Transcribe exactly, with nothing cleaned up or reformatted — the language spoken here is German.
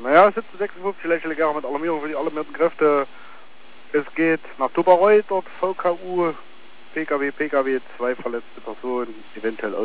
Naja, siebzehn sechsundfünfzig lächle gerne mit Alarmierung für die alarmierten Kräfte. Es geht nach Tubaroi, dort V K U, P K W, P K W, zwei verletzte Personen, eventuell